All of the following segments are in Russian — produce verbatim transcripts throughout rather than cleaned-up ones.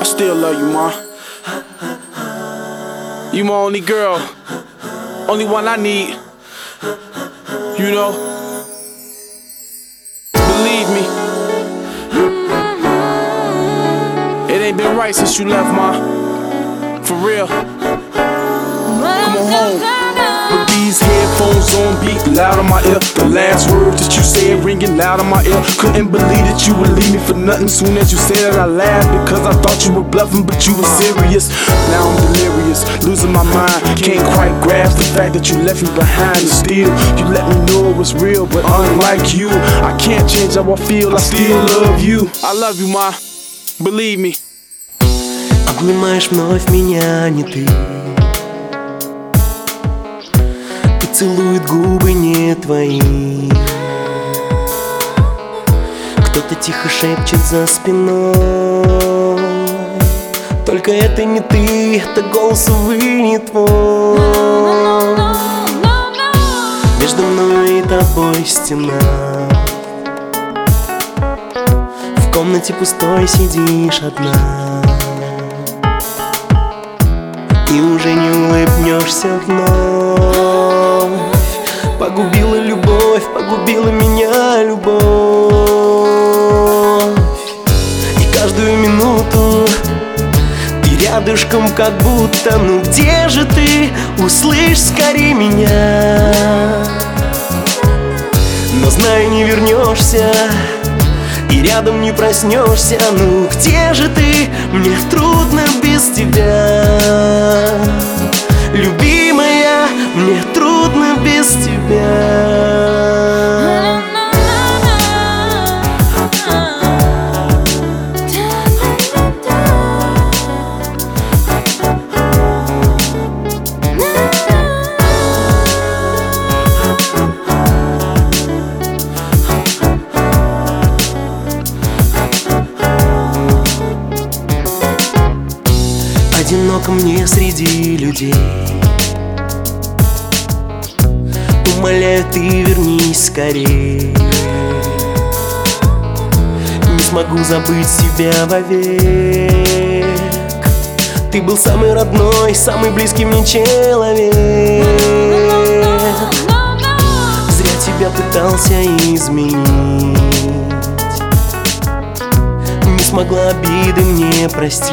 still love you, ma. You my only girl, only one I need. You know, believe me, it ain't been right since you left, ma. For real. Come on home. With these headphones on, beat loud in my ear. The last words that you said ringing loud in my ear. Couldn't believe that you would leave me for nothing. Soon as you said it, I laughed because I thought you were bluffing, but you were serious. Now I'm delirious, losing my mind. Can't quite grasp the fact that you left me behind. And still, you let me know it was real, but unlike you, I can't change how I feel. I still love you. I love you, ma. Believe me. Обнимаешь вновь меня, не ты. И целует губы не твои. Кто-то тихо шепчет за спиной. Только это не ты, это голос, увы, не твой. Между мной и тобой стена. В комнате пустой сидишь одна. И уже не улыбнешься вновь. Погубила любовь, погубила меня любовь. И каждую минуту ты рядышком, как будто. Ну где же ты? Услышь скорее меня. Но знай, не вернешься и рядом не проснешься. Ну где же ты? Мне трудно без тебя. Любимая, мне трудно без тебя. Одиноко мне среди людей. Умоляю, ты вернись скорей. Не смогу забыть тебя вовек. Ты был самый родной, самый близкий мне человек. Зря тебя пытался изменить. Не смогла обиды мне простить.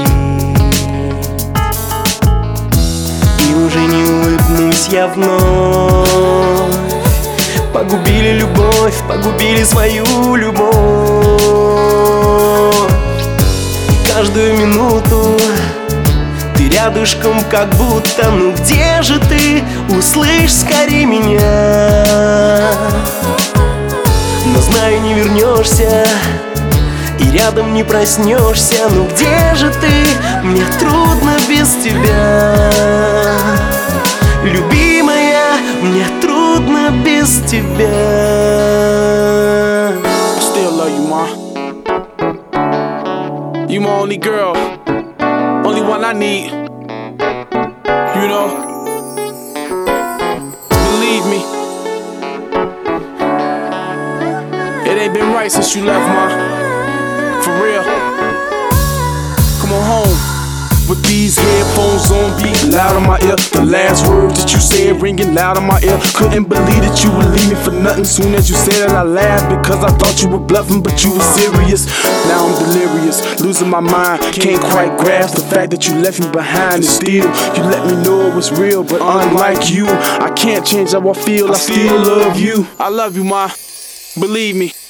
И уже не улыбнусь я вновь. Погубили любовь, погубили свою любовь. И каждую минуту ты рядышком, как будто. Ну где же ты? Услышь скорее меня. Но знаю, не вернешься и рядом не проснешься. Ну где же ты? Мне трудно без тебя. Любимая, мне трудно без тебя. I still love you, ma. You my only girl, only one I need. You know, believe me, it ain't been right since you left, ma. For real. Come on home. With these headphones on, beat loud in my ear. The last words that you said ringing loud in my ear. Couldn't believe that you would leave me for nothing. Soon as you said it, I laughed because I thought you were bluffing, but you were serious. Now I'm delirious, losing my mind. Can't quite grasp the fact that you left me behind. And still, you let me know it was real, but unlike you, I can't change how I feel. I still love you. I love you, ma. Believe me.